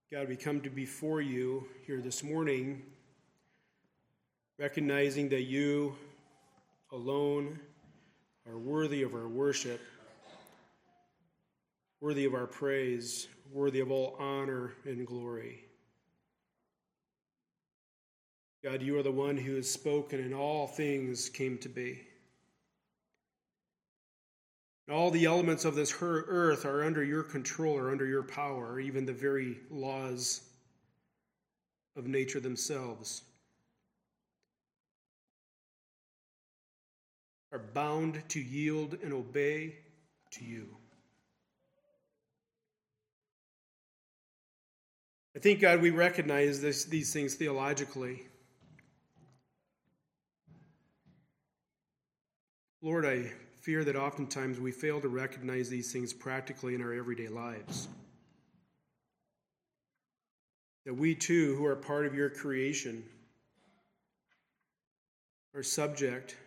God, we come to before you here this morning, recognizing that you alone are worthy of our worship, worthy of our praise, worthy of all honor and glory. God, you are the one who has spoken and all things came to be. All the elements of this earth are under your control or under your power, even the very laws of nature themselves are bound to yield and obey to you. I think, God, we recognize these things theologically. Lord, I fear that oftentimes we fail to recognize these things practically in our everyday lives. That we too, who are part of your creation, are subject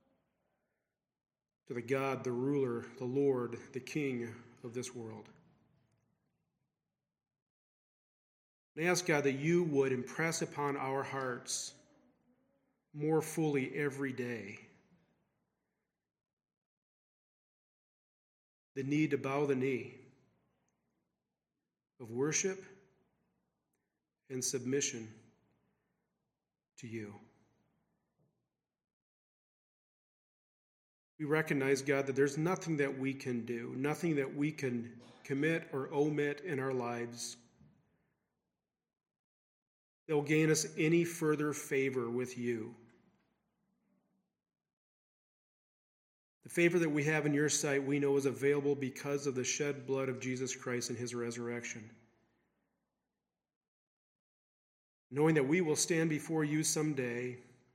to the God, the ruler, the Lord, the King of this world. And I ask, God, that you would impress upon our hearts more fully every day the need to bow the knee of worship and submission to you. We recognize, God, that there's nothing that we can do, nothing that we can commit or omit in our lives that will gain us any further favor with you. The favor that we have in your sight, we know is available because of the shed blood of Jesus Christ and his resurrection. Knowing that we will stand before you someday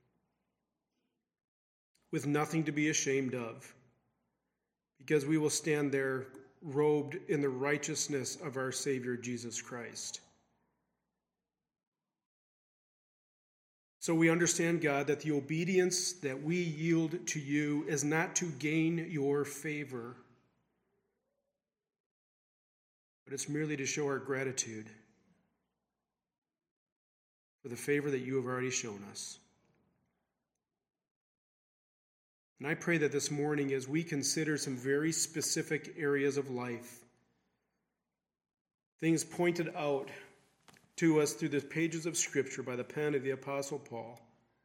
with nothing to be ashamed of, because we will stand there robed in the righteousness of our Savior Jesus Christ. So we understand, God, that the obedience that we yield to you is not to gain your favor, but it's merely to show our gratitude for the favor that you have already shown us. And I pray that this morning, as we consider some very specific areas of life, things pointed out to us through the pages of Scripture by the pen of the Apostle Paul,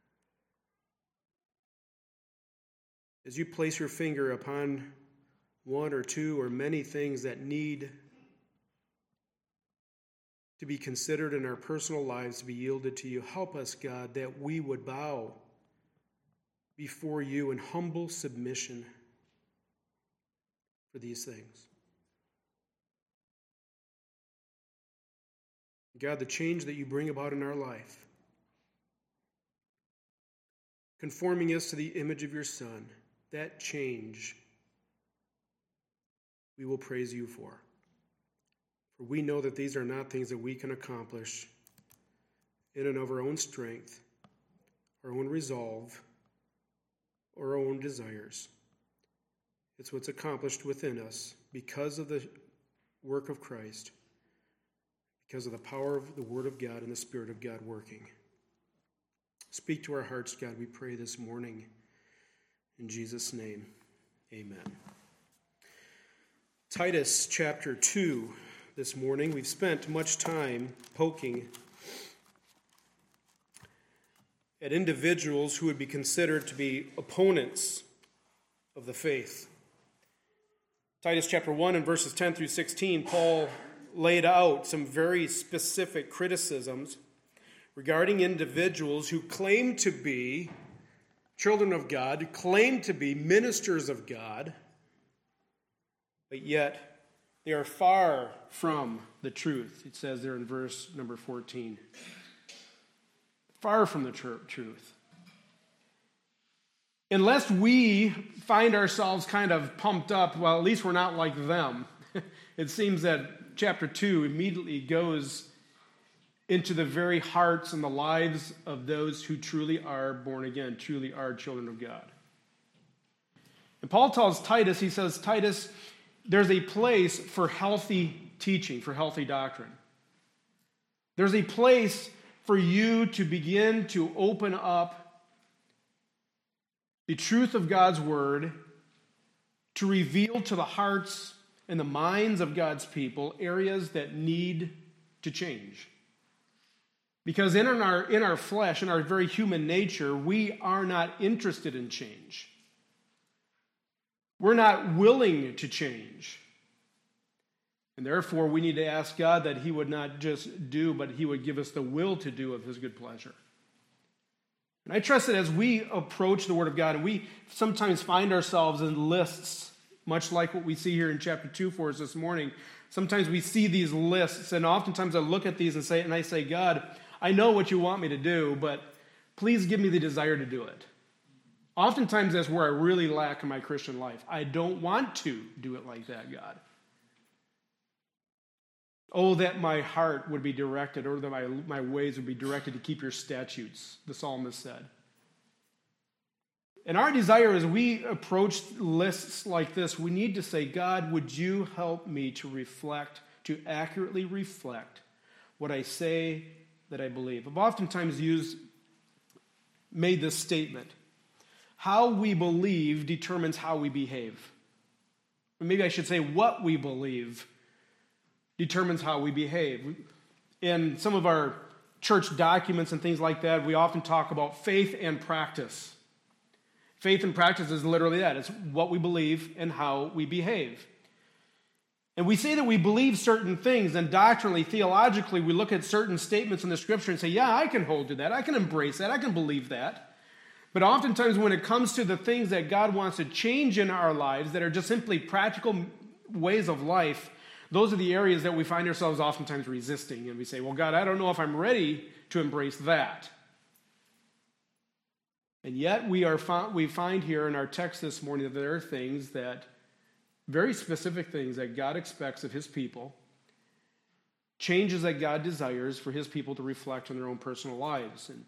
as you place your finger upon one or two or many things that need to be considered in our personal lives to be yielded to you, help us, God, that we would bow before you in humble submission for these things. God, the change that you bring about in our life, conforming us to the image of your Son, that change we will praise you for. For we know that these are not things that we can accomplish in and of our own strength, our own resolve, or our own desires. It's what's accomplished within us because of the work of Christ, because of the power of the Word of God and the Spirit of God working. Speak to our hearts, God, we pray this morning. In Jesus' name, amen. Titus chapter 2 this morning. We've spent much time poking at individuals who would be considered to be opponents of the faith. Titus chapter 1 and verses 10 through 16, Paul laid out some very specific criticisms regarding individuals who claim to be children of God, claim to be ministers of God, but yet they are far from the truth. It says there in verse number 14. Far from the truth. Unless we find ourselves kind of pumped up, well, at least we're not like them. It seems that chapter 2 immediately goes into the very hearts and the lives of those who truly are born again, truly are children of God. And Paul tells Titus, he says, Titus, there's a place for healthy teaching, for healthy doctrine. There's a place for you to begin to open up the truth of God's word, to reveal to the hearts and the minds of God's people areas that need to change. Because in our flesh, in our very human nature, we are not interested in change. We're not willing to change. And therefore, we need to ask God that he would not just do, but he would give us the will to do of his good pleasure. And I trust that as we approach the Word of God, and we sometimes find ourselves in lists, much like what we see here in chapter 2 for us this morning. Sometimes we see these lists, and oftentimes I look at these and I say, God, I know what you want me to do, but please give me the desire to do it. Oftentimes that's where I really lack in my Christian life. I don't want to do it like that, God. Oh, that my heart would be directed, or that my ways would be directed to keep your statutes, the psalmist said. And our desire as we approach lists like this, we need to say, God, would you help me to reflect, to accurately reflect what I say that I believe? I've oftentimes made this statement. How we believe determines how we behave. Or maybe I should say what we believe determines how we behave. In some of our church documents and things like that, we often talk about faith and practice. Faith and practice is literally that. It's what we believe and how we behave. And we say that we believe certain things, and doctrinally, theologically, we look at certain statements in the Scripture and say, yeah, I can hold to that, I can embrace that, I can believe that. But oftentimes when it comes to the things that God wants to change in our lives that are just simply practical ways of life, those are the areas that we find ourselves oftentimes resisting. And we say, well, God, I don't know if I'm ready to embrace that. And yet we find here in our text this morning that there are things that, very specific things that God expects of his people, changes that God desires for his people to reflect on their own personal lives. And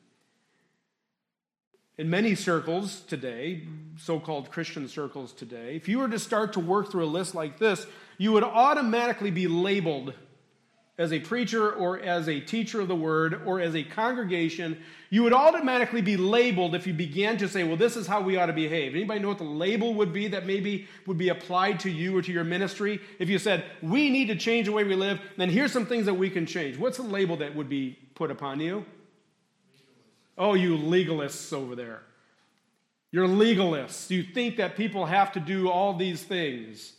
in many circles today, so-called Christian circles today, if you were to start to work through a list like this, you would automatically be labeled as a preacher or as a teacher of the word or as a congregation. You would automatically be labeled if you began to say, well, this is how we ought to behave. Anybody know what the label would be that maybe would be applied to you or to your ministry? If you said, we need to change the way we live, then here's some things that we can change. What's the label that would be put upon you? Oh, you legalists over there. You're legalists. You think that people have to do all these things.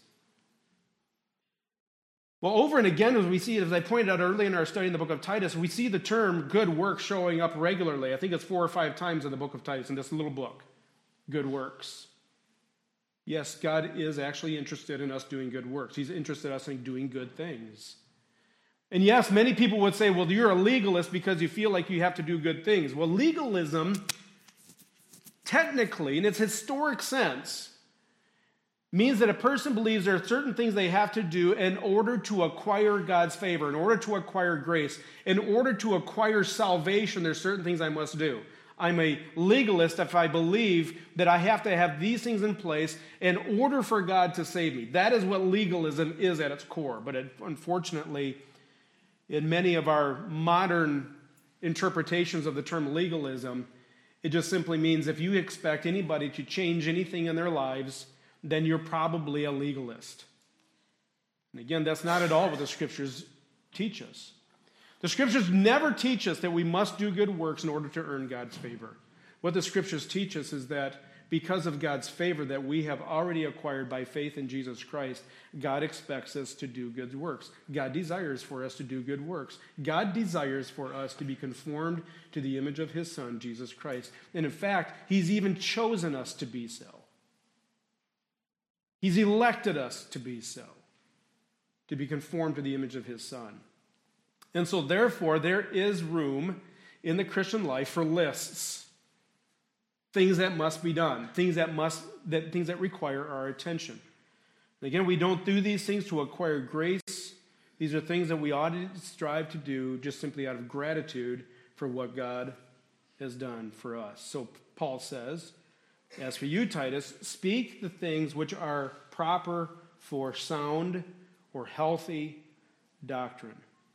Well, over and again, as we see, as I pointed out early in our study in the book of Titus, we see the term good works showing up regularly. I think it's 4 or 5 times in the book of Titus, in this little book, good works. Yes, God is actually interested in us doing good works. He's interested in us in doing good things. And yes, many people would say, well, you're a legalist because you feel like you have to do good things. Well, legalism, technically, in its historic sense, means that a person believes there are certain things they have to do in order to acquire God's favor, in order to acquire grace, in order to acquire salvation. There's certain things I must do. I'm a legalist if I believe that I have to have these things in place in order for God to save me. That is what legalism is at its core. But unfortunately, in many of our modern interpretations of the term legalism, it just simply means if you expect anybody to change anything in their lives, then you're probably a legalist. And again, that's not at all what the Scriptures teach us. The Scriptures never teach us that we must do good works in order to earn God's favor. What the Scriptures teach us is that because of God's favor that we have already acquired by faith in Jesus Christ, God expects us to do good works. God desires for us to do good works. God desires for us to be conformed to the image of his Son, Jesus Christ. And in fact, he's even chosen us to be so. He's elected us to be so, to be conformed to the image of his Son. And so therefore, there is room in the Christian life for lists, things that must be done, things that require our attention. And again, we don't do these things to acquire grace. These are things that we ought to strive to do just simply out of gratitude for what God has done for us. So Paul says, as for you, Titus, speak the things which are proper for sound or healthy doctrine.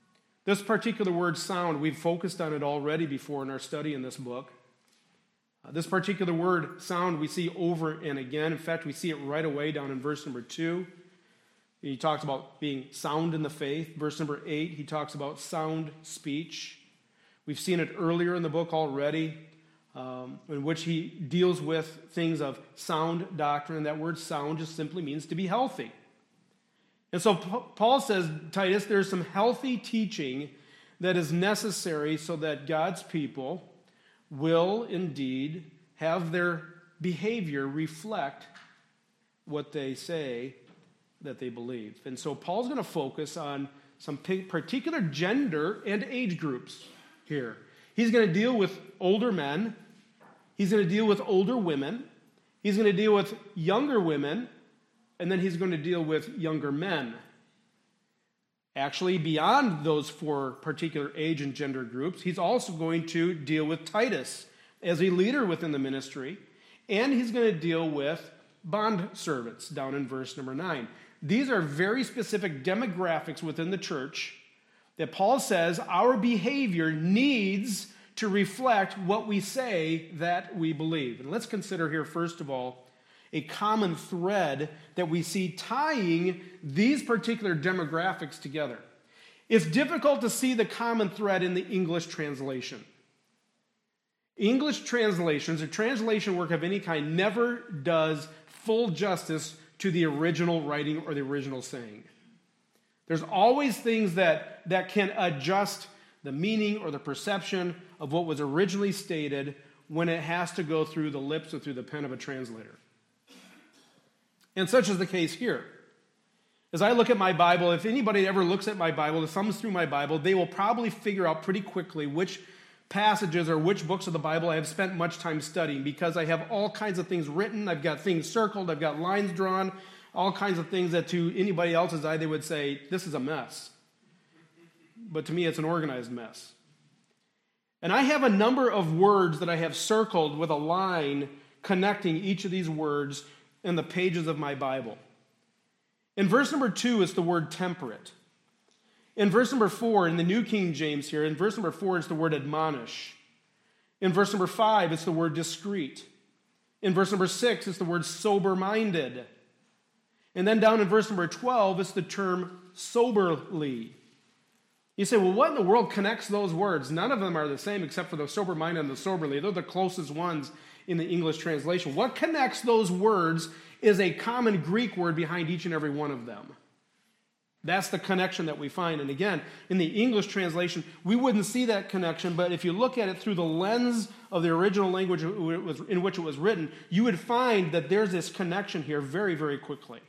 This particular word sound, we've focused on it already before in our study in this book. This particular word sound we see over and again. In fact, we see it right away down in verse number 2. He talks about being sound in the faith. Verse number 8, he talks about sound speech. We've seen it earlier in the book already, in which he deals with things of sound doctrine. That word sound just simply means to be healthy. And so Paul says, Titus, there's some healthy teaching that is necessary so that God's people will indeed have their behavior reflect what they say that they believe. And so Paul's going to focus on some particular gender and age groups here. He's going to deal with older men. He's going to deal with older women. He's going to deal with younger women. And then he's going to deal with younger men. Actually, beyond those 4 particular age and gender groups, he's also going to deal with Titus as a leader within the ministry. And he's going to deal with bond servants down in verse number 9. These are very specific demographics within the church that Paul says our behavior needs to reflect what we say that we believe. And let's consider here, first of all, a common thread that we see tying these particular demographics together. It's difficult to see the common thread in the English translation. English translations or translation work of any kind never does full justice to the original writing or the original saying. There's always things that can adjust the meaning or the perception of what was originally stated when it has to go through the lips or through the pen of a translator. And such is the case here. As I look at my Bible, if anybody ever looks at my Bible, thumbs through my Bible, they will probably figure out pretty quickly which passages or which books of the Bible I have spent much time studying, because I have all kinds of things written, I've got things circled, I've got lines drawn, all kinds of things that to anybody else's eye they would say, this is a mess. But to me, it's an organized mess. And I have a number of words that I have circled with a line connecting each of these words in the pages of my Bible. In verse number 2, it's the word temperate. In verse number 4, in the New King James here, in verse number 4, it's the word admonish. In verse number 5, it's the word discreet. In verse number 6, it's the word sober-minded. And then down in verse number 12, it's the term soberly. You say, well, what in the world connects those words? None of them are the same except for the sober-minded and the soberly. They're the closest ones in the English translation. What connects those words is a common Greek word behind each and every one of them. That's the connection that we find. And again, in the English translation, we wouldn't see that connection, but if you look at it through the lens of the original language in which it was written, you would find that there's this connection here very, very quickly.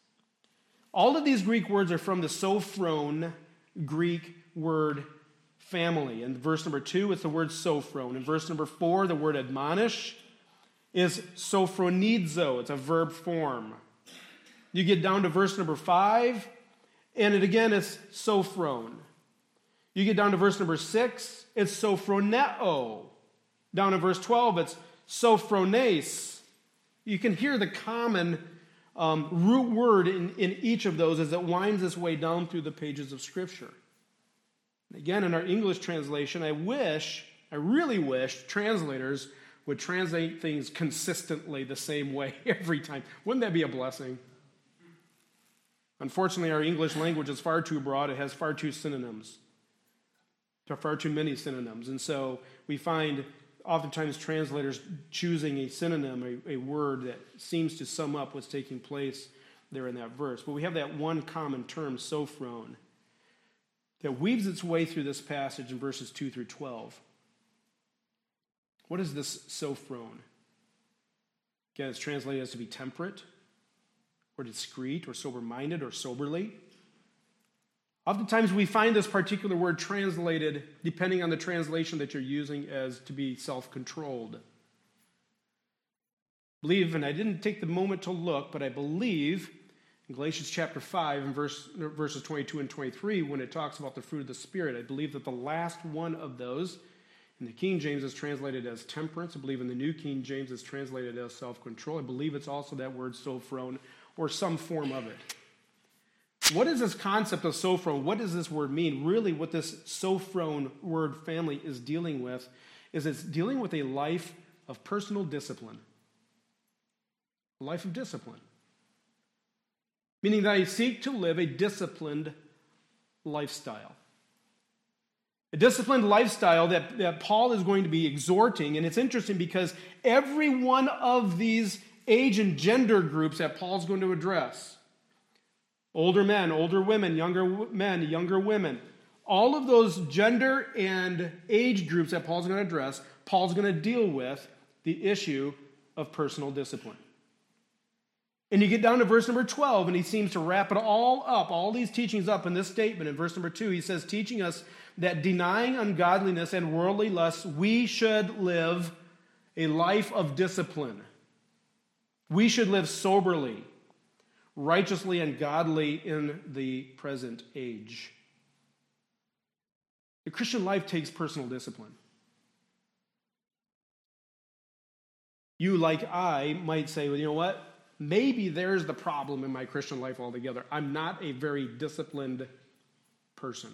All of these Greek words are from the sophron Greek word family. In verse number 2, it's the word sophron. In verse number 4, the word admonish is sophronizo. It's a verb form. You get down to verse number 5, and it again is sophron. You get down to verse number 6, it's sophroneo. Down in verse 12, it's sophrones. You can hear the common root word in each of those as it winds its way down through the pages of Scripture. And again, in our English translation, I really wish translators would translate things consistently the same way every time. Wouldn't that be a blessing? Unfortunately, our English language is far too broad. It has far too many synonyms. And so we find oftentimes translators choosing a synonym, a word that seems to sum up what's taking place there in that verse. But we have that one common term, sophron, that weaves its way through this passage in verses 2 through 12. What is this sophron? Again, it's translated as to be temperate, or discreet, or sober-minded, or soberly. Oftentimes we find this particular word translated, depending on the translation that you're using, as to be self-controlled. I believe, and I didn't take the moment to look, but I believe in Galatians chapter 5 and verses 22 and 23, when it talks about the fruit of the Spirit, I believe that the last one of those in the King James is translated as temperance. I believe in the New King James is translated as self-control. I believe it's also that word sophron, or some form of it. what is this concept of sophron? What does this word mean? Really, what this sophron word family is dealing with is it's dealing with a life of personal discipline. A life of discipline. Meaning that I seek to live a disciplined lifestyle. A disciplined lifestyle that Paul is going to be exhorting. And it's interesting because every one of these age and gender groups that Paul's going to address, older men, older women, younger men, younger women, all of those gender and age groups that Paul's going to address, Paul's going to deal with the issue of personal discipline. And you get down to verse number 12, and he seems to wrap it all up, all these teachings up in this statement. In verse number 2, he says, teaching us that denying ungodliness and worldly lusts, we should live a life of discipline. We should live soberly, righteously, and godly in the present age. The Christian life takes personal discipline. You, like I, might say, well, you know what? Maybe there's the problem in my Christian life altogether. I'm not a very disciplined person.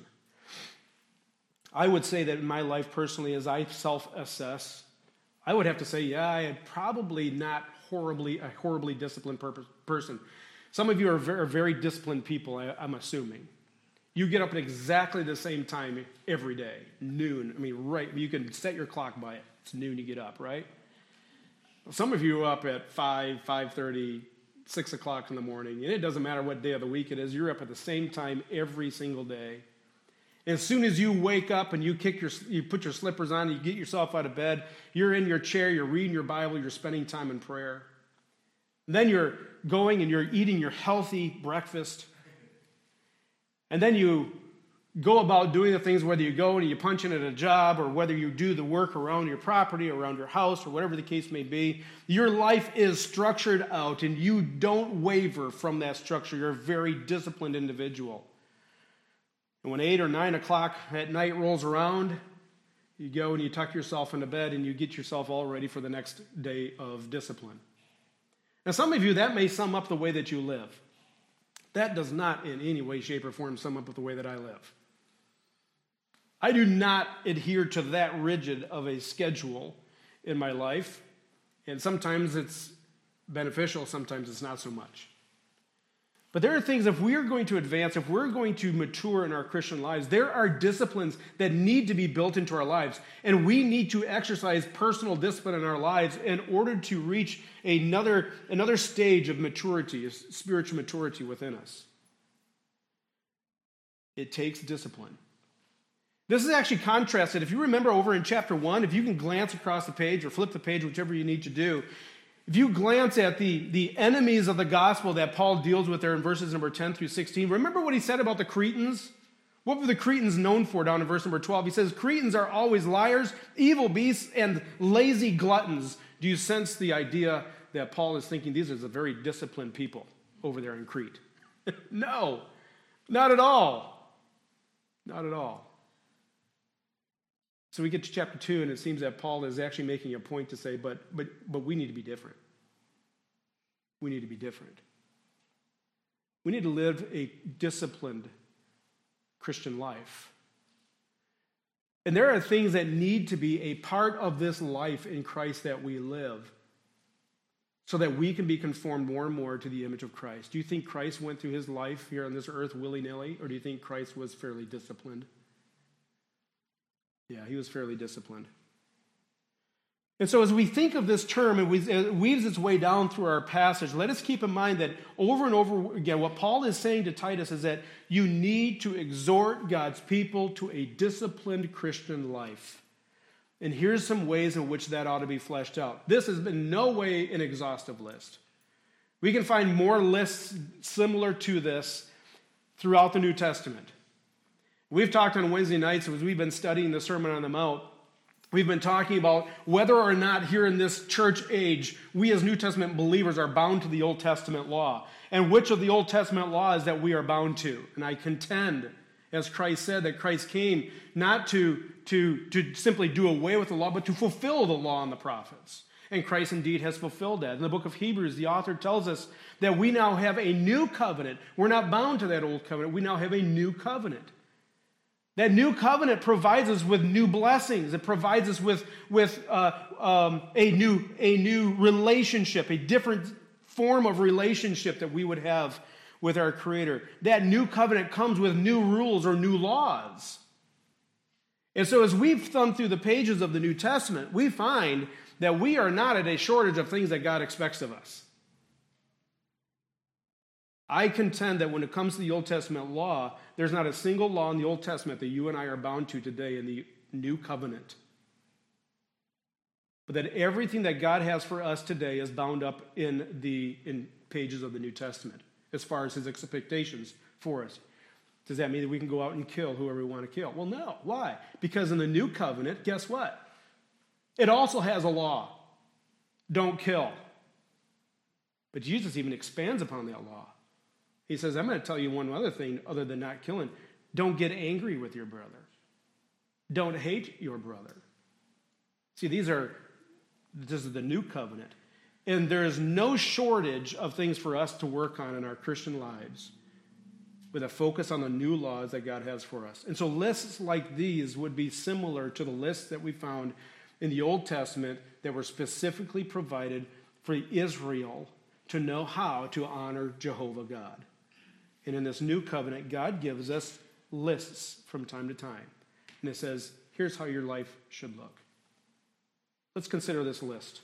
I would say that in my life personally, as I self-assess, I would have to say, yeah, I am probably not a horribly disciplined person. Some of you are very, very disciplined people, I'm assuming. You get up at exactly the same time every day, noon. I mean, right, you can set your clock by it. It's noon you get up, right? Some of you are up at 5, 5:30, 6 o'clock in the morning, and it doesn't matter what day of the week it is. You're up at the same time every single day. As soon as you wake up and you put your slippers on, you get yourself out of bed, you're in your chair, you're reading your Bible, you're spending time in prayer. Then you're going and you're eating your healthy breakfast. And then you go about doing the things, whether you go and you punch in at a job or whether you do the work around your property, around your house, or whatever the case may be. Your life is structured out and you don't waver from that structure. You're a very disciplined individual. And when 8 or 9 o'clock at night rolls around, you go and you tuck yourself into bed and you get yourself all ready for the next day of discipline. Now, some of you, that may sum up the way that you live. That does not in any way, shape, or form sum up with the way that I live. I do not adhere to that rigid of a schedule in my life, and sometimes it's beneficial, sometimes it's not so much. But there are things, if we are going to advance, if we're going to mature in our Christian lives, there are disciplines that need to be built into our lives, and we need to exercise personal discipline in our lives in order to reach another stage of maturity, spiritual maturity within us. It takes discipline. This is actually contrasted. If you remember over in chapter 1, if you can glance across the page or flip the page, whichever you need to do, if you glance at the enemies of the gospel that Paul deals with there in verses number 10 through 16, remember what he said about the Cretans? What were the Cretans known for down in verse number 12? He says, Cretans are always liars, evil beasts, and lazy gluttons. Do you sense the idea that Paul is thinking these are the very disciplined people over there in Crete? No, not at all. Not at all. So we get to chapter 2, and it seems that Paul is actually making a point to say, but we need to be different. We need to be different. We need to live a disciplined Christian life. And there are things that need to be a part of this life in Christ that we live so that we can be conformed more and more to the image of Christ. Do you think Christ went through his life here on this earth willy-nilly, or do you think Christ was fairly disciplined? Yeah, he was fairly disciplined. And so as we think of this term, it weaves its way down through our passage. Let us keep in mind that over and over again, what Paul is saying to Titus is that you need to exhort God's people to a disciplined Christian life. And here's some ways in which that ought to be fleshed out. This has been no way an exhaustive list. We can find more lists similar to this throughout the New Testament. We've talked on Wednesday nights as we've been studying the Sermon on the Mount. We've been talking about whether or not here in this church age, we as New Testament believers are bound to the Old Testament law, and which of the Old Testament laws that we are bound to. And I contend, as Christ said, that Christ came not to simply do away with the law, but to fulfill the law and the prophets. And Christ indeed has fulfilled that. In the book of Hebrews, the author tells us that we now have a new covenant. We're not bound to that old covenant. We now have a new covenant. That new covenant provides us with new blessings. It provides us with a new relationship, a different form of relationship that we would have with our Creator. That new covenant comes with new rules or new laws. And so as we've thumbed through the pages of the New Testament, we find that we are not at a shortage of things that God expects of us. I contend that when it comes to the Old Testament law, there's not a single law in the Old Testament that you and I are bound to today in the New Covenant. But that everything that God has for us today is bound up in pages of the New Testament as far as his expectations for us. Does that mean that we can go out and kill whoever we want to kill? Well, no. Why? Because in the New Covenant, guess what? It also has a law. Don't kill. But Jesus even expands upon that law. He says, I'm going to tell you one other thing other than not killing. Don't get angry with your brother. Don't hate your brother. See, this is the new covenant. And there is no shortage of things for us to work on in our Christian lives with a focus on the new laws that God has for us. And so lists like these would be similar to the lists that we found in the Old Testament that were specifically provided for Israel to know how to honor Jehovah God. And in this new covenant, God gives us lists from time to time. And it says, here's how your life should look. Let's consider this list.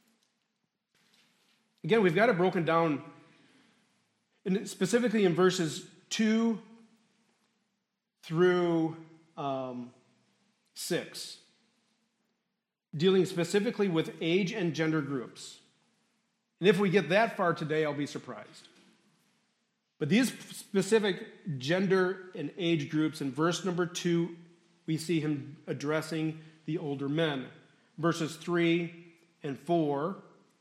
Again, we've got it broken down specifically in verses 2 through 6, dealing specifically with age and gender groups. And if we get that far today, I'll be surprised. But these specific gender and age groups, in verse number 2, we see him addressing the older men. Verses 3 and 4,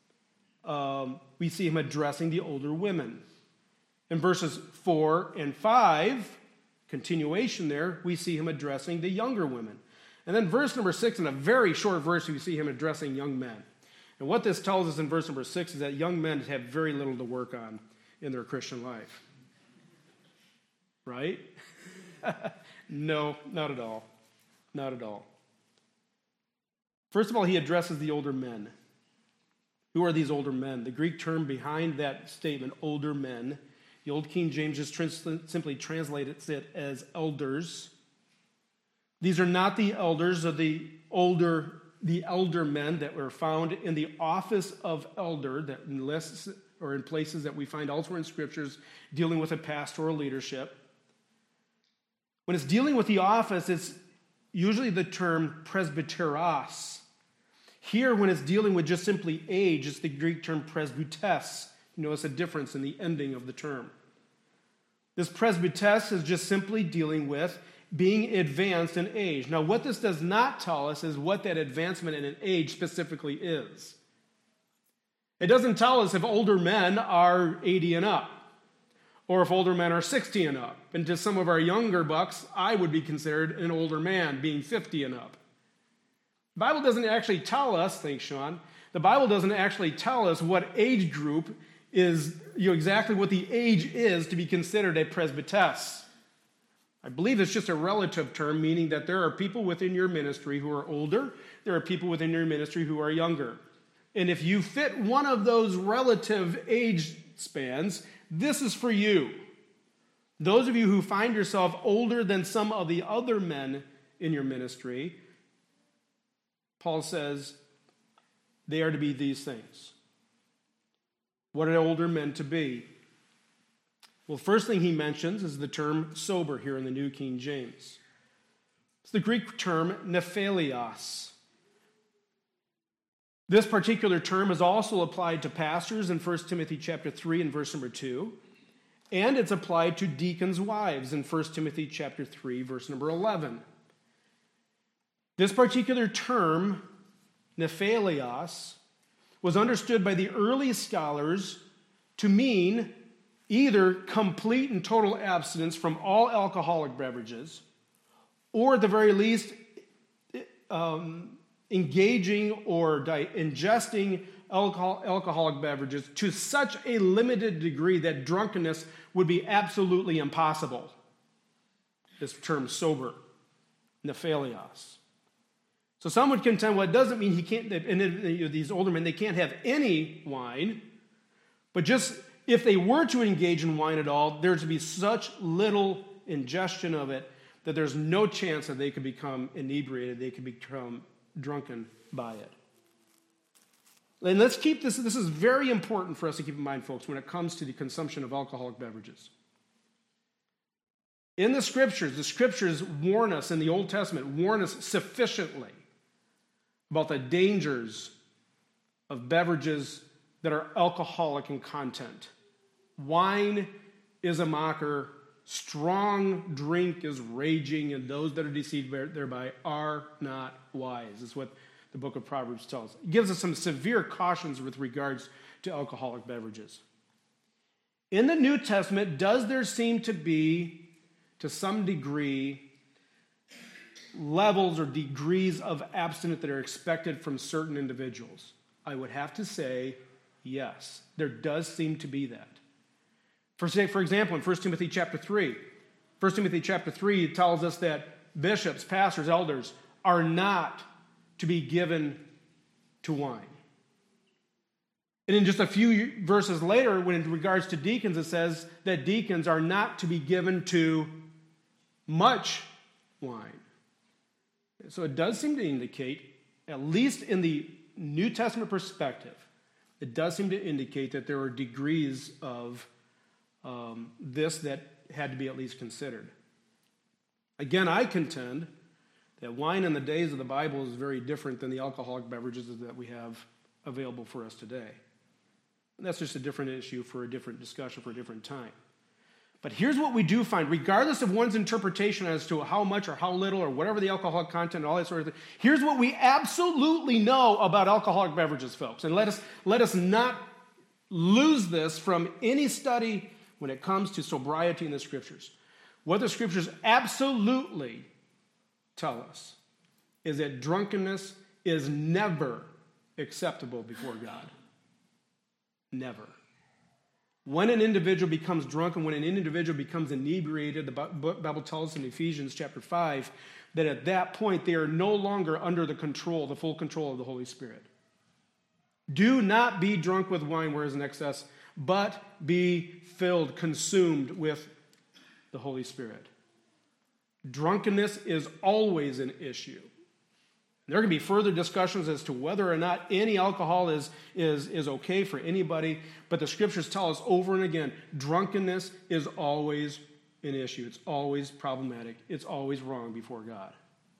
we see him addressing the older women. In verses 4 and 5, continuation there, we see him addressing the younger women. And then verse number 6, in a very short verse, we see him addressing young men. And what this tells us in verse number 6 is that young men have very little to work on in their Christian life. Right? No, not at all. Not at all. First of all, he addresses the older men. Who are these older men? The Greek term behind that statement, older men, the Old King James just simply translates it as elders. These are not the elders of the elder men that were found in the office of elder, that in lists or in places that we find elsewhere in scriptures dealing with a pastoral leadership. When it's dealing with the office, it's usually the term presbyteros. Here, when it's dealing with just simply age, it's the Greek term presbytes. You notice a difference in the ending of the term. This presbytes is just simply dealing with being advanced in age. Now, what this does not tell us is what that advancement in an age specifically is. It doesn't tell us if older men are 80 and up, or if older men are 60 and up. And to some of our younger bucks, I would be considered an older man, being 50 and up. The Bible doesn't actually tell us, thanks Sean, the Bible doesn't actually tell us what age group is, exactly what the age is to be considered a presbytes. I believe it's just a relative term, meaning that there are people within your ministry who are older, there are people within your ministry who are younger. And if you fit one of those relative age spans, this is for you. Those of you who find yourself older than some of the other men in your ministry, Paul says they are to be these things. What are older men to be? Well, first thing he mentions is the term sober here in the New King James. It's the Greek term nephalios. This particular term is also applied to pastors in 1 Timothy chapter 3 and verse number 2, and it's applied to deacons' wives in 1 Timothy chapter 3, verse number 11. This particular term, nephalios, was understood by the early scholars to mean either complete and total abstinence from all alcoholic beverages, or at the very least, engaging or ingesting alcoholic beverages to such a limited degree that drunkenness would be absolutely impossible. This term sober, nephalios. So some would contend, well, it doesn't mean he can't, and these older men, they can't have any wine, but just if they were to engage in wine at all, there's to be such little ingestion of it that there's no chance that they could become inebriated, they could become drunken by it. And let's keep this is very important for us to keep in mind, folks, when it comes to the consumption of alcoholic beverages. In the scriptures warn us, in the Old Testament, warn us sufficiently about the dangers of beverages that are alcoholic in content. Wine is a mocker, strong drink is raging, and those that are deceived thereby are not wise. Is what the book of Proverbs tells us. It gives us some severe cautions with regards to alcoholic beverages. In the New Testament, does there seem to be, to some degree, levels or degrees of abstinence that are expected from certain individuals? I would have to say yes. There does seem to be that. For example, in 1 Timothy chapter 3, 1 Timothy chapter 3 tells us that bishops, pastors, elders are not to be given to wine. And in just a few verses later, when in regards to deacons, it says that deacons are not to be given to much wine. So it does seem to indicate, at least in the New Testament perspective, it does seem to indicate that there are degrees of this that had to be at least considered. Again, I contend that wine in the days of the Bible is very different than the alcoholic beverages that we have available for us today. And that's just a different issue for a different discussion for a different time. But here's what we do find, regardless of one's interpretation as to how much or how little or whatever the alcoholic content and all that sort of thing, here's what we absolutely know about alcoholic beverages, folks. And let us not lose this from any study when it comes to sobriety in the Scriptures. What the Scriptures absolutely tell us is that drunkenness is never acceptable before God. Never. When an individual becomes drunk and when an individual becomes inebriated, the Bible tells us in Ephesians chapter 5 that at that point they are no longer under the full control of the Holy Spirit. Do not be drunk with wine where is in excess, but be filled, consumed with the Holy Spirit. Drunkenness is always an issue. There can be further discussions as to whether or not any alcohol is okay for anybody, but the Scriptures tell us over and again, drunkenness is always an issue. It's always problematic. It's always wrong before God.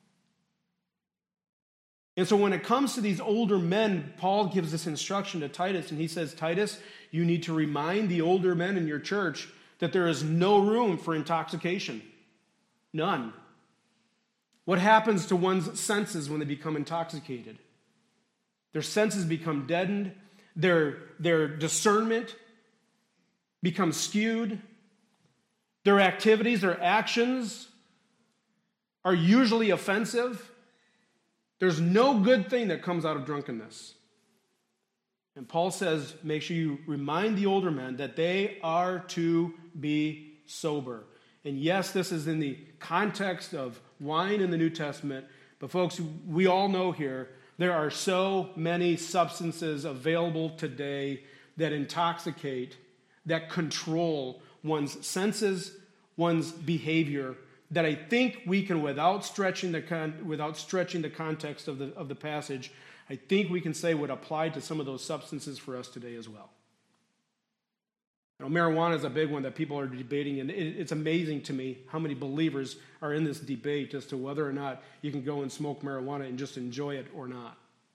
And so when it comes to these older men, Paul gives this instruction to Titus, and he says, Titus, you need to remind the older men in your church that there is no room for intoxication. None. What happens to one's senses when they become intoxicated? Their senses become deadened. Their discernment becomes skewed. Their activities, their actions are usually offensive. There's no good thing that comes out of drunkenness. And Paul says, make sure you remind the older men that they are to be sober. And yes, this is in the context of wine in the New Testament, but folks, we all know here, there are so many substances available today that intoxicate, that control one's senses, one's behavior, that I think we can, without stretching the context of the passage, I think we can say would apply to some of those substances for us today as well. Marijuana is a big one that people are debating, and it's amazing to me how many believers are in this debate as to whether or not you can go and smoke marijuana and just enjoy it or not.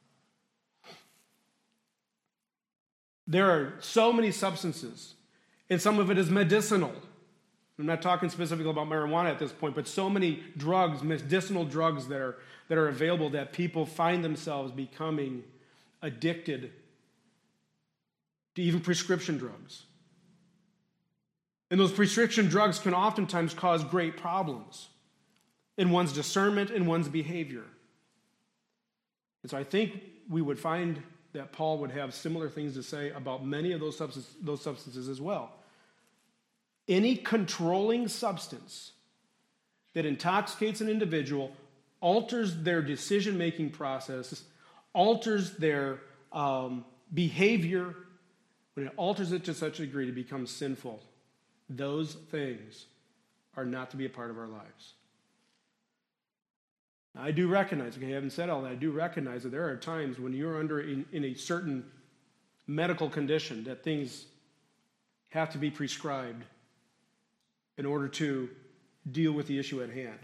There are so many substances, and some of it is medicinal. I'm not talking specifically about marijuana at this point, but so many drugs, medicinal drugs that are available that people find themselves becoming addicted to even prescription drugs. And those prescription drugs can oftentimes cause great problems in one's discernment and one's behavior. And so I think we would find that Paul would have similar things to say about many of those substances as well. Any controlling substance that intoxicates an individual, alters their decision-making process, alters their behavior, when it alters it to such a degree to become sinful, those things are not to be a part of our lives. I do recognize, okay, I haven't said all that, I do recognize that there are times when you're in a certain medical condition that things have to be prescribed in order to deal with the issue at hand.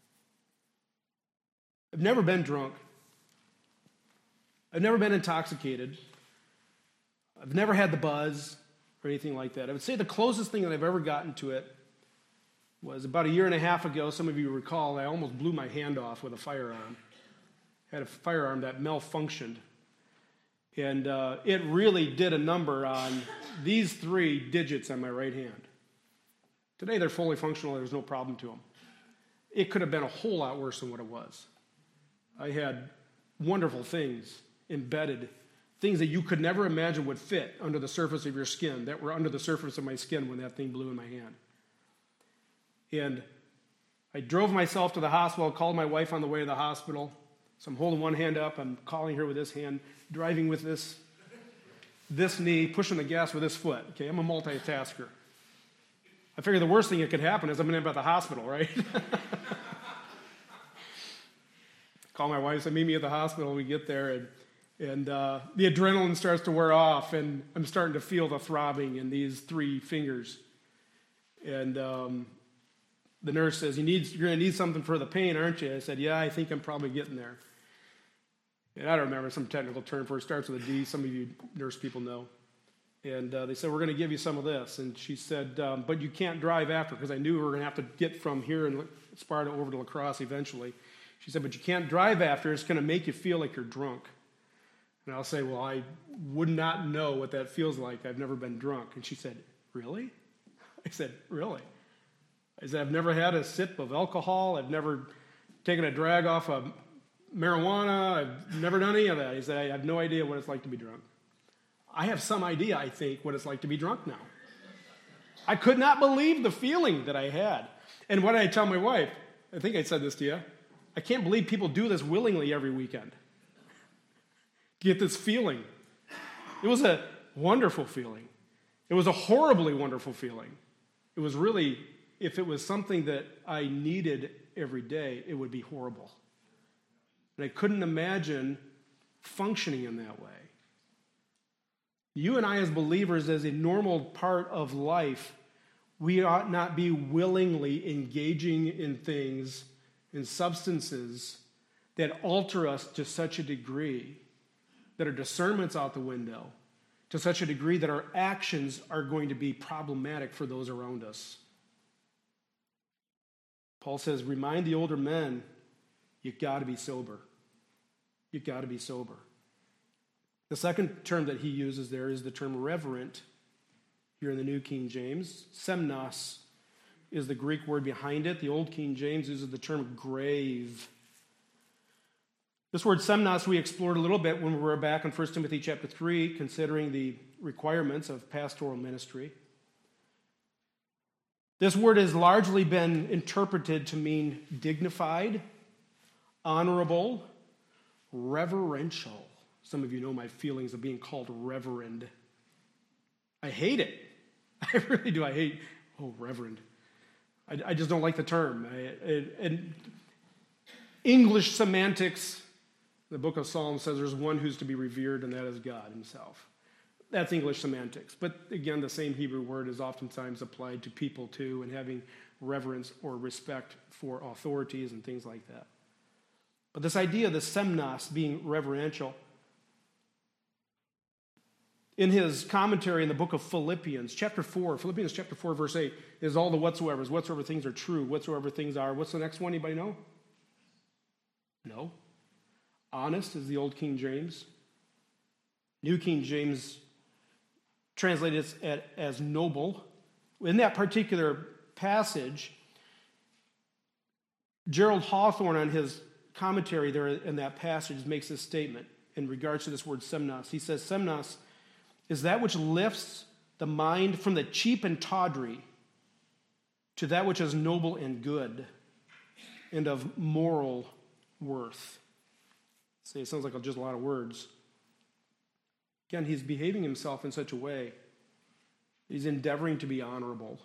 I've never been drunk. I've never been intoxicated. I've never had the buzz or anything like that. I would say the closest thing that I've ever gotten to it was about 1.5 years ago. Some of you recall, I almost blew my hand off with a firearm. I had a firearm that malfunctioned. And it really did a number on these 3 digits on my right hand. Today they're fully functional. There's no problem to them. It could have been a whole lot worse than what it was. I had wonderful things embedded, things that you could never imagine would fit under the surface of your skin, that were under the surface of my skin when that thing blew in my hand. And I drove myself to the hospital, called my wife on the way to the hospital. So I'm holding one hand up, I'm calling her with this hand, driving with this knee, pushing the gas with this foot. Okay, I'm a multitasker. I figure the worst thing that could happen is I'm going to end up at the hospital, right? Call my wife, say, meet me at the hospital. We get there, and the adrenaline starts to wear off, and I'm starting to feel the throbbing in these 3 fingers. And the nurse says, you're going to need something for the pain, aren't you? I said, yeah, I think I'm probably getting there. And I don't remember some technical term for it. It starts with a D. Some of you nurse people know. And they said, we're going to give you some of this. And she said, but you can't drive after, because I knew we were going to have to get from here in Sparta over to La Crosse eventually. She said, but you can't drive after. It's going to make you feel like you're drunk. And I'll say, well, I would not know what that feels like. I've never been drunk. And she said, really? I said, really? I said, I've never had a sip of alcohol. I've never taken a drag off of marijuana. I've never done any of that. He said, I have no idea what it's like to be drunk. I have some idea, I think, what it's like to be drunk now. I could not believe the feeling that I had. And what did I tell my wife? I think I said this to you. I can't believe people do this willingly every weekend. Get this feeling. It was a wonderful feeling. It was a horribly wonderful feeling. It was really, if it was something that I needed every day, it would be horrible. And I couldn't imagine functioning in that way. You and I as believers, as a normal part of life, we ought not be willingly engaging in things, in substances that alter us to such a degree that our discernment's out the window, to such a degree that our actions are going to be problematic for those around us. Paul says, remind the older men, you've got to be sober. You've got to be sober. The second term that he uses there is the term reverent here in the New King James. Semnos is the Greek word behind it. The Old King James uses the term grave. This word semnos we explored a little bit when we were back in 1 Timothy chapter 3, considering the requirements of pastoral ministry. This word has largely been interpreted to mean dignified, honorable, reverential. Some of you know my feelings of being called reverend. I hate it. I really do. I hate, reverend. I just don't like the term. And English semantics, the book of Psalms says there's one who's to be revered, and that is God himself. That's English semantics. But again, the same Hebrew word is oftentimes applied to people too, and having reverence or respect for authorities and things like that. But this idea of the semnos being reverential, in his commentary in the book of Philippians chapter 4, verse 8, is all the whatsoevers, whatsoever things are true, whatsoever things are. What's the next one? Anybody know? No. Honest is the Old King James. New King James translated it as noble. In that particular passage, Gerald Hawthorne on his commentary there in that passage makes this statement in regards to this word semnos. He says, semnos is that which lifts the mind from the cheap and tawdry to that which is noble and good and of moral worth. See, it sounds like just a lot of words. Again, he's behaving himself in such a way. He's endeavoring to be honorable.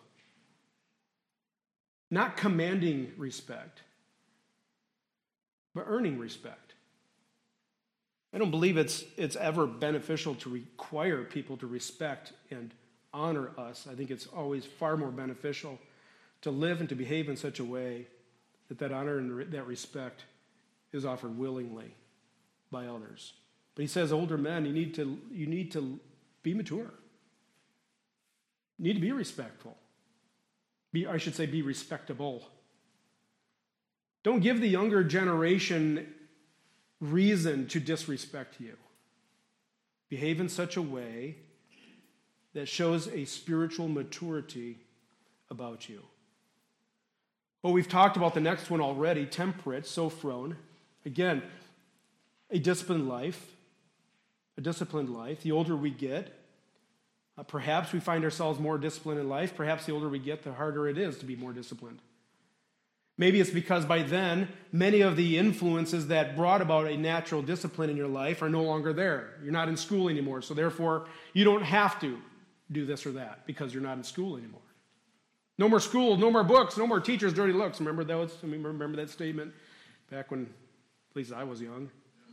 Not commanding respect, but earning respect. I don't believe it's ever beneficial to require people to respect and honor us. I think it's always far more beneficial to live and to behave in such a way that honor and that respect is offered willingly by others. But he says, older men, you need to be mature. You need to be respectful. Be respectable. Don't give the younger generation reason to disrespect you. Behave in such a way that shows a spiritual maturity about you. Well, we've talked about the next one already, temperate, sophron. Again, a disciplined life. The older we get, perhaps we find ourselves more disciplined in life. Perhaps the older we get, the harder it is to be more disciplined. Maybe it's because by then, many of the influences that brought about a natural discipline in your life are no longer there. You're not in school anymore, so therefore, you don't have to do this or that because you're not in school anymore. No more school, no more books, no more teachers' dirty looks. Remember that statement back when, at least I was young.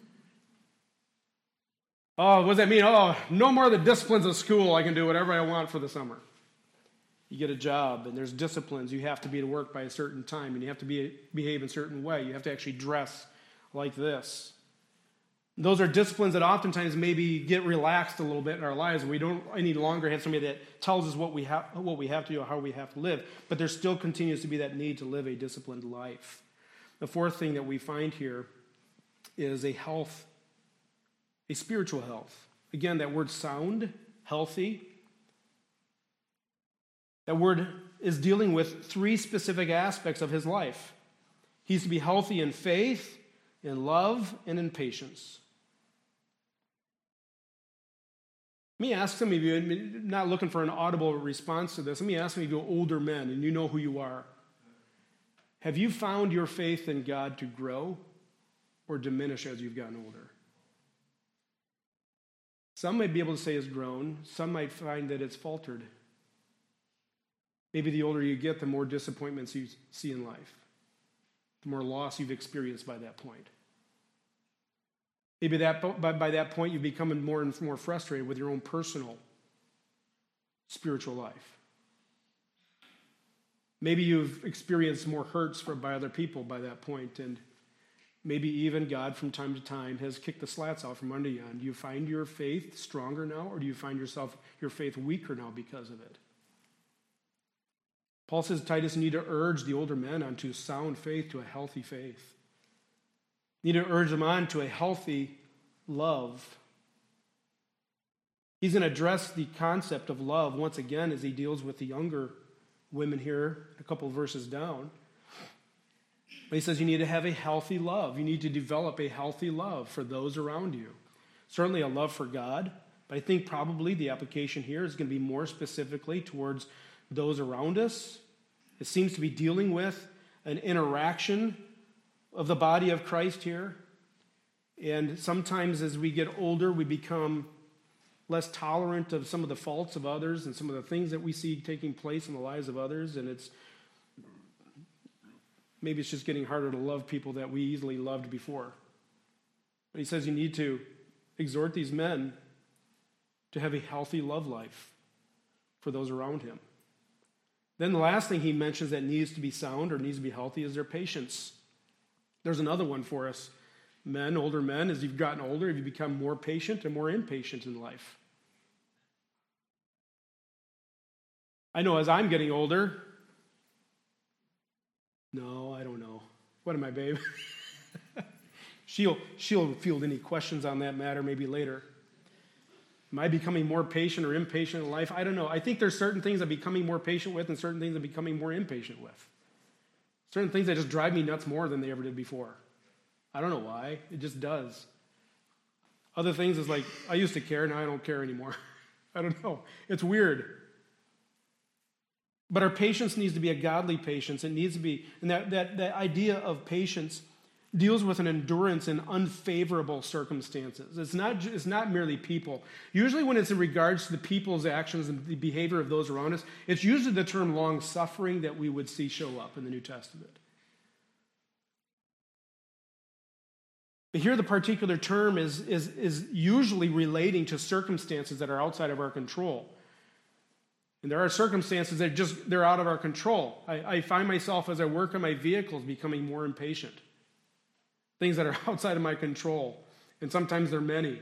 Oh, what does that mean? Oh, no more of the disciplines of school. I can do whatever I want for the summer. You get a job, and there's disciplines. You have to be to work by a certain time, and you have to behave in a certain way. You have to actually dress like this. Those are disciplines that oftentimes maybe get relaxed a little bit in our lives, and we don't any longer have somebody that tells us what we have to do, or how we have to live. But there still continues to be that need to live a disciplined life. The fourth thing that we find here is a spiritual health. Again, that word sound, healthy. That word is dealing with three specific aspects of his life. He's to be healthy in faith, in love, and in patience. Let me ask some of you, not looking for an audible response to this, let me ask some of you older men, and you know who you are. Have you found your faith in God to grow or diminish as you've gotten older? Some might be able to say it's grown. Some might find that it's faltered. Maybe the older you get, the more disappointments you see in life, the more loss you've experienced by that point. Maybe by that point you've become more and more frustrated with your own personal spiritual life. Maybe you've experienced more hurts by other people by that point, and maybe even God from time to time has kicked the slats out from under you. And do you find your faith stronger now, or do you find your faith weaker now because of it? Paul says, Titus, you need to urge the older men onto sound faith, to a healthy faith. You need to urge them on to a healthy love. He's going to address the concept of love once again as he deals with the younger women here, a couple of verses down. But he says you need to have a healthy love. You need to develop a healthy love for those around you. Certainly a love for God, but I think probably the application here is going to be more specifically towards those around us. It seems to be dealing with an interaction of the body of Christ here. And sometimes as we get older, we become less tolerant of some of the faults of others and some of the things that we see taking place in the lives of others. And maybe it's just getting harder to love people that we easily loved before. But he says you need to exhort these men to have a healthy love life for those around him. Then the last thing he mentions that needs to be sound or needs to be healthy is their patience. There's another one for us. Men, older men, as you've gotten older, have you become more patient and more impatient in life? I know as I'm getting older, no, I don't know. What am I, babe? She'll field any questions on that matter maybe later. Am I becoming more patient or impatient in life? I don't know. I think there's certain things I'm becoming more patient with and certain things I'm becoming more impatient with. Certain things that just drive me nuts more than they ever did before. I don't know why. It just does. Other things is like, I used to care, now I don't care anymore. I don't know. It's weird. But our patience needs to be a godly patience. It needs to be, and that idea of patience deals with an endurance in unfavorable circumstances. It's not merely people. Usually when it's in regards to the people's actions and the behavior of those around us, it's usually the term long-suffering that we would see show up in the New Testament. But here the particular term is usually relating to circumstances that are outside of our control. And there are circumstances that they're out of our control. I find myself as I work on my vehicles becoming more impatient. Things that are outside of my control. And sometimes they're many.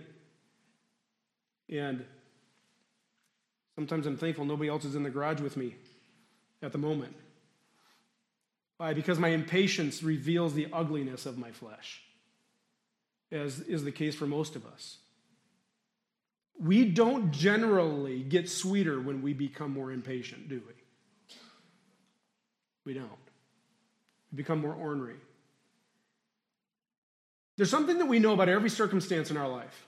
And sometimes I'm thankful nobody else is in the garage with me at the moment. Why? Because my impatience reveals the ugliness of my flesh, as is the case for most of us. We don't generally get sweeter when we become more impatient, do we? We don't. We become more ornery. There's something that we know about every circumstance in our life.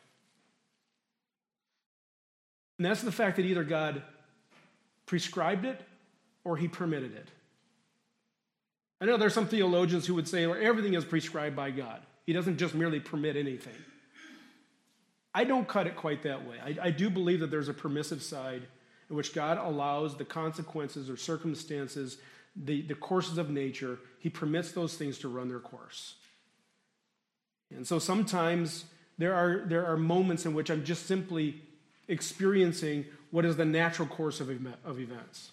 And that's the fact that either God prescribed it or he permitted it. I know there's some theologians who would say, well, everything is prescribed by God. He doesn't just merely permit anything. I don't cut it quite that way. I do believe that there's a permissive side in which God allows the consequences or circumstances, the courses of nature, he permits those things to run their course. And so sometimes there are moments in which I'm just simply experiencing what is the natural course of events.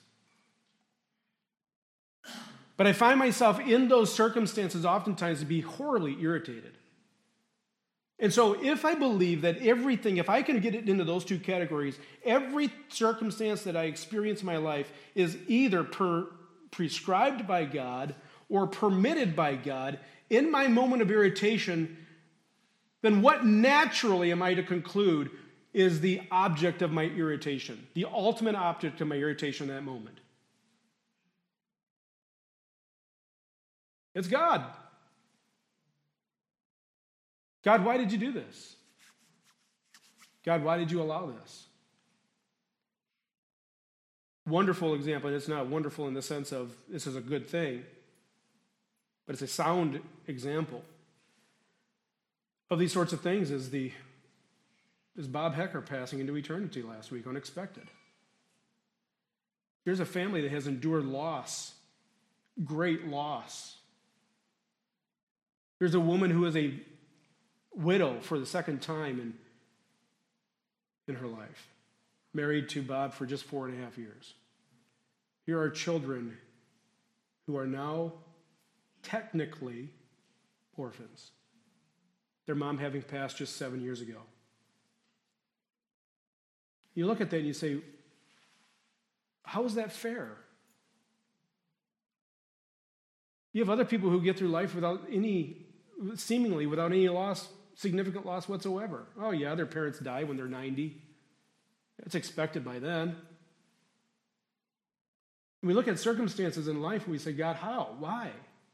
But I find myself in those circumstances oftentimes to be horribly irritated. And so if I believe that everything, if I can get it into those two categories, every circumstance that I experience in my life is either prescribed by God or permitted by God, in my moment of irritation, then what naturally am I to conclude is the object of my irritation, the ultimate object of my irritation in that moment? It's God. God, why did you do this? God, why did you allow this? Wonderful example, and it's not wonderful in the sense of this is a good thing, but it's a sound example of these sorts of things is Bob Hecker passing into eternity last week, unexpected. Here's a family that has endured loss, great loss. Here's a woman who is a widow for the second time in her life, married to Bob for just 4.5 years. Here are children who are now technically orphans, their mom having passed just 7 years ago. You look at that and you say, how is that fair? You have other people who get through life seemingly without any loss, significant loss whatsoever. Oh yeah, their parents die when they're 90. That's expected by then. And we look at circumstances in life and we say, God, how? Why?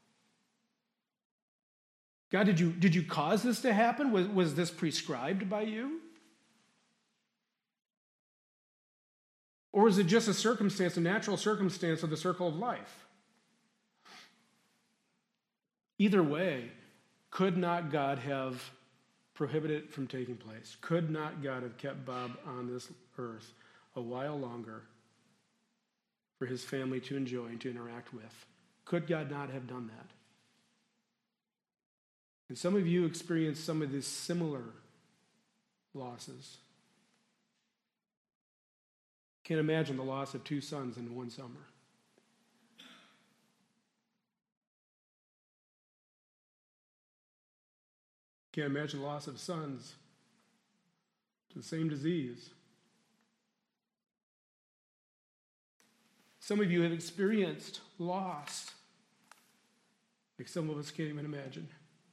God, did you cause this to happen? Was this prescribed by you? Or is it just a circumstance, a natural circumstance of the circle of life? Either way, could not God have prohibited it from taking place? Could not God have kept Bob on this earth a while longer for his family to enjoy and to interact with? Could God not have done that? And some of you experienced some of these similar losses. Can't imagine the loss of 2 sons in one summer. Can't imagine the loss of sons to the same disease. Some of you have experienced loss like some of us can't even imagine.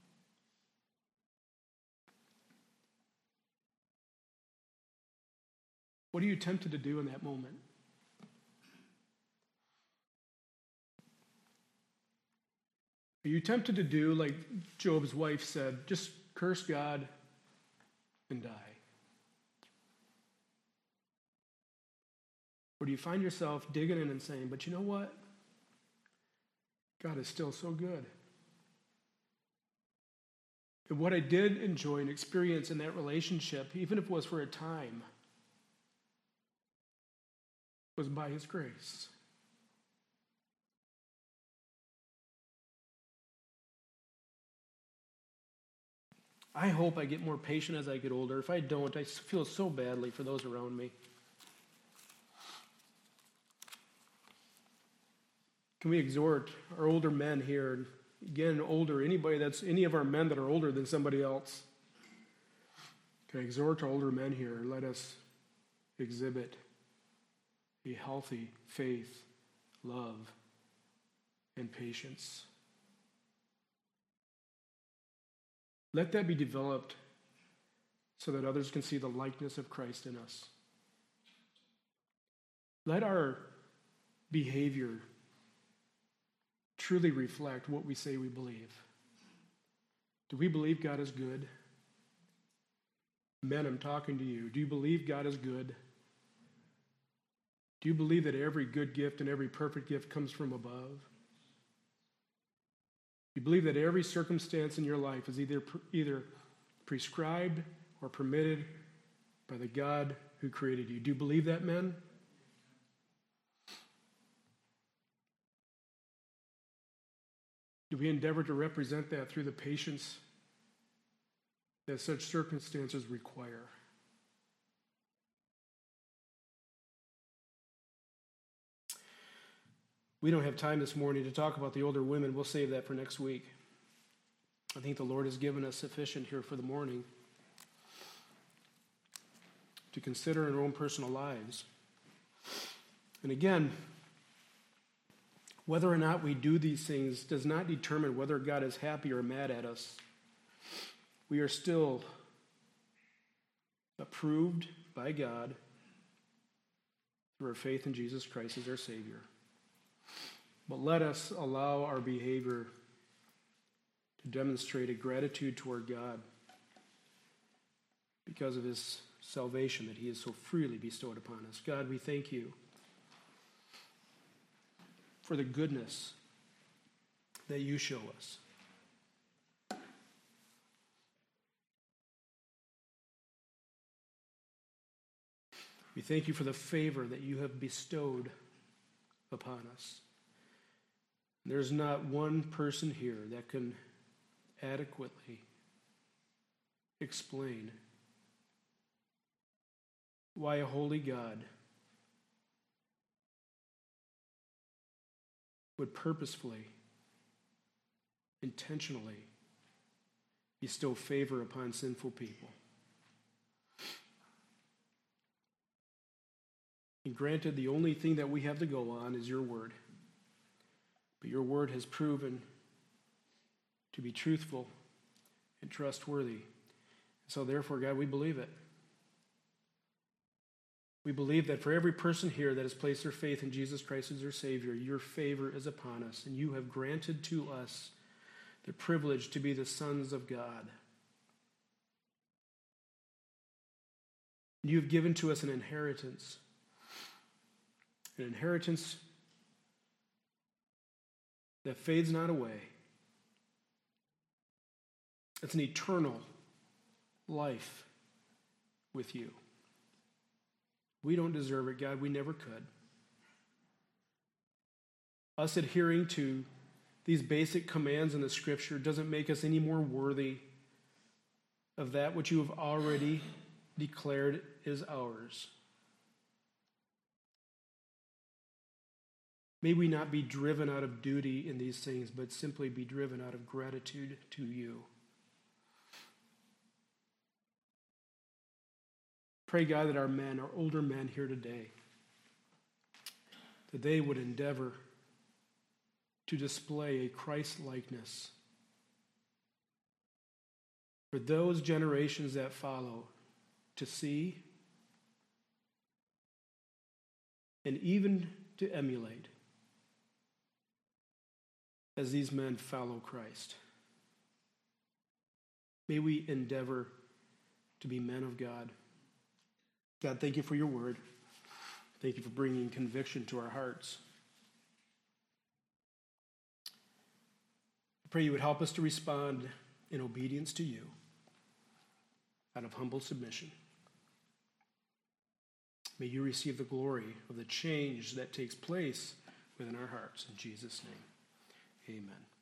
What are you tempted to do in that moment? Are you tempted to do like Job's wife said, just curse God and die? Or do you find yourself digging in and saying, but you know what? God is still so good. And what I did enjoy and experience in that relationship, even if it was for a time, was by his grace. I hope I get more patient as I get older. If I don't, I feel so badly for those around me. Can we exhort our older men here? Again, any of our men that are older than somebody else. Can I exhort our older men here? Let us exhibit a healthy faith, love, and patience. Let that be developed so that others can see the likeness of Christ in us. Let our behavior truly reflect what we say we believe. Do we believe God is good? Men, I'm talking to you. Do you believe God is good? Do you believe that every good gift and every perfect gift comes from above? You believe that every circumstance in your life is either prescribed or permitted by the God who created you. Do you believe that, men? Do we endeavor to represent that through the patience that such circumstances require? We don't have time this morning to talk about the older women. We'll save that for next week. I think the Lord has given us sufficient here for the morning to consider in our own personal lives. And again, whether or not we do these things does not determine whether God is happy or mad at us. We are still approved by God through our faith in Jesus Christ as our Savior. But let us allow our behavior to demonstrate a gratitude toward God because of his salvation that he has so freely bestowed upon us. God, we thank you for the goodness that you show us. We thank you for the favor that you have bestowed upon us. There's not one person here that can adequately explain why a holy God would purposefully, intentionally bestow favor upon sinful people. And granted, the only thing that we have to go on is your word. But your word has proven to be truthful and trustworthy. So therefore, God, we believe it. We believe that for every person here that has placed their faith in Jesus Christ as their Savior, your favor is upon us, and you have granted to us the privilege to be the sons of God. You have given to us an inheritance that fades not away. It's an eternal life with you. We don't deserve it, God. We never could. Us adhering to these basic commands in the Scripture doesn't make us any more worthy of that which you have already declared is ours. May we not be driven out of duty in these things, but simply be driven out of gratitude to you. Pray, God, that our men, our older men here today, that they would endeavor to display a Christ-likeness for those generations that follow to see and even to emulate. as these men follow Christ. May we endeavor to be men of God. God, thank you for your word. Thank you for bringing conviction to our hearts. I pray you would help us to respond in obedience to you out of humble submission. May you receive the glory of the change that takes place within our hearts. In Jesus' name, amen.